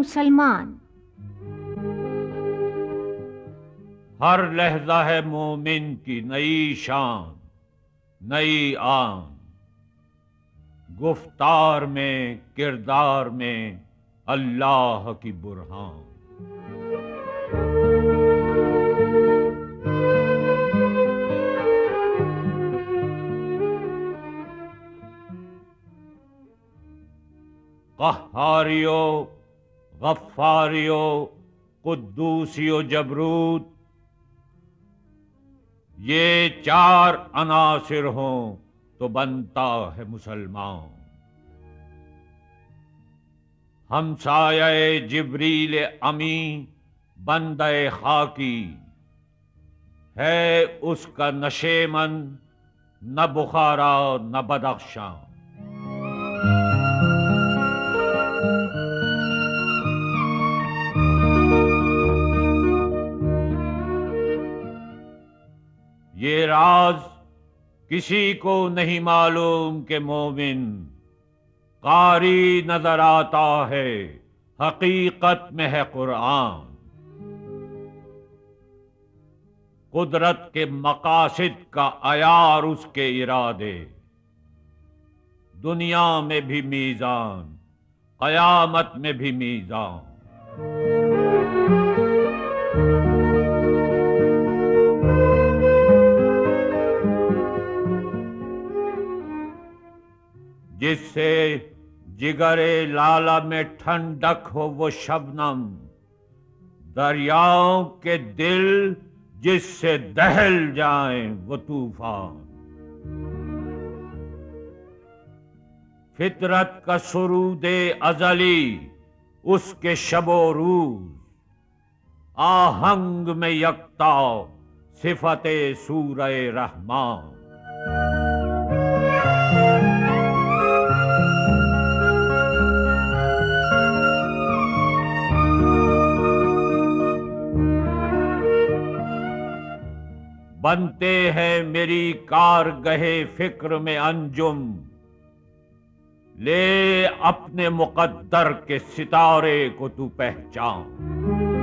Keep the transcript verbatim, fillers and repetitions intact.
मुसलमान। हर लहजा है मोमिन की नई शान, नई आन, गुफ्तार में किरदार में अल्लाह की बुरहान। क़ह्हारियो, गफ्फारियो, कुद्दूसियो जबरूत, ये चार अनासिर हों तो बनता है मुसलमान। हमसाये जिब्रील अमी बंदे खाकी, है उसका नशेमन न बुखारा न बदख्शां। ये राज किसी को नहीं मालूम कि मोमिन कारी नजर आता है, हकीकत में है कुरान। कुदरत के मकासिद का अयार उसके इरादे, दुनिया में भी मीजान, कयामत में भी मीजान। जिससे जिगरे लाला में ठंडक हो वो शबनम, दरियाओं के दिल जिससे दहल जाएं वो तूफान। फितरत का सुरूदे अजली उसके शबो रूज, आहंग में यकता सिफते सूरे रहमान। बनते हैं मेरी कारगहे फिक्र में अंजुम, ले अपने मुकद्दर के सितारे को तू पहचान।